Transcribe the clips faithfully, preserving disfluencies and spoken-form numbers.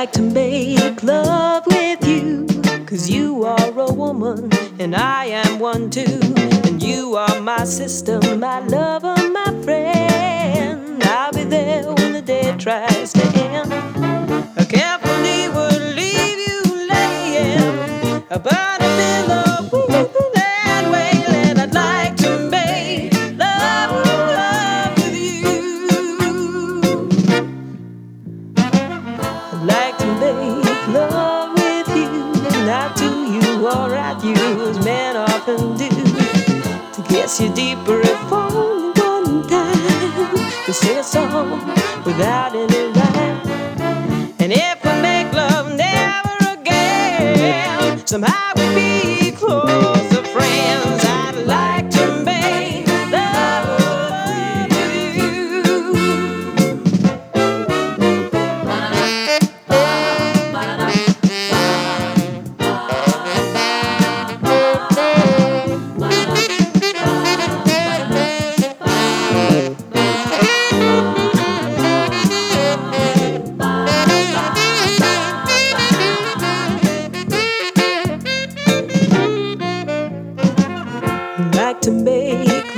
like to make love with you, 'cause you are a woman and I am one too. And you are my sister, my lover, my friend. I'll be there when the day tries to end. Carefully will leave you laying about a pillow, weeping and wailing. I'd like to make love, love with you. I'd like to make love with you, not to you or at you, as men often do. To kiss you deeper if only one time, to sing a song without any rhyme. And if we make love never again, somehow we'd be closer friends. I'd like to make love with you. Like to make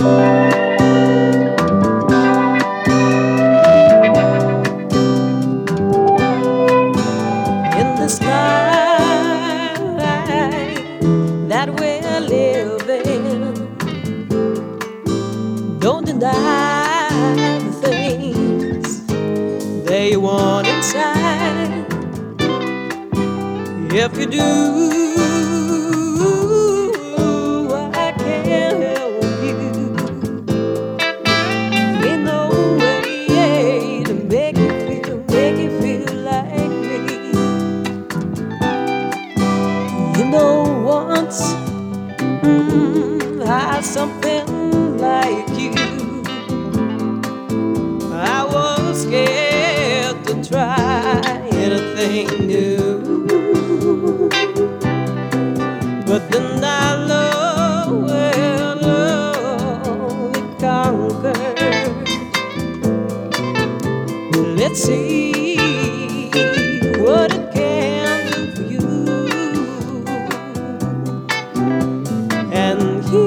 in this life that we're living. Don't deny the things they want inside. If you do, Mm, I something like you. I was scared to try anything new, but then I love, well, love it conquered. Let's see what it can do for you. And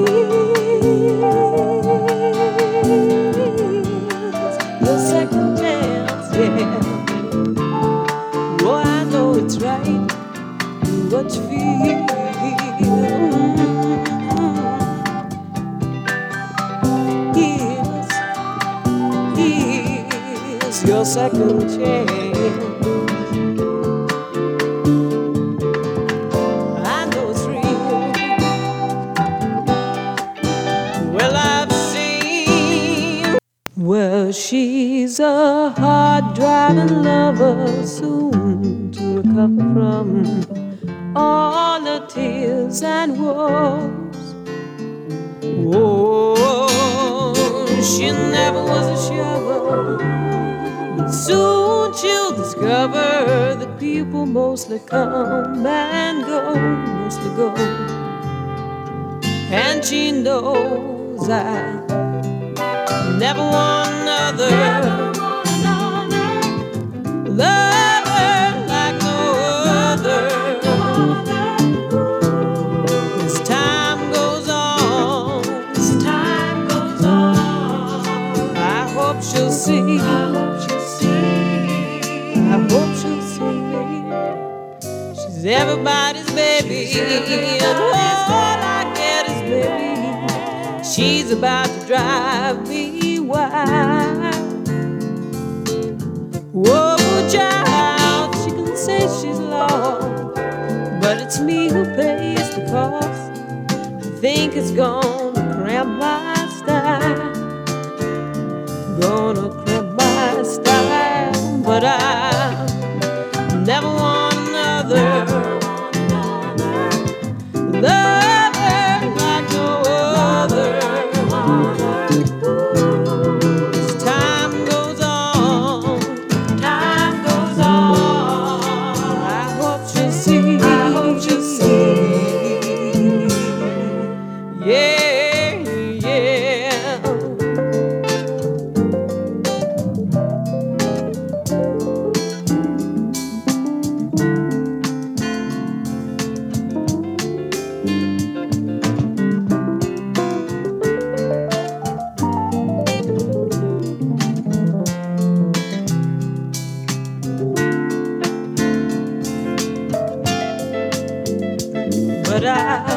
here's the second chance, yeah. Boy, I know it's right, what you feel. Here's, here's your second chance. Well, she's a hard-driving lover, soon to recover from all the tears and woes. Oh, she never was a shower, but soon she'll discover that people mostly come and go, mostly go. And she knows I never want another lover like no other. As time goes on, as time goes on, I hope she'll see, I hope she'll see, I hope she'll see she's everybody's baby, and all I get is baby. She's about to drive me wild. Whoa, child, she can say she's lost, but it's me who pays the cost. I think it's gonna cramp my style, gonna cramp my style, but I never want another lover like no other. but I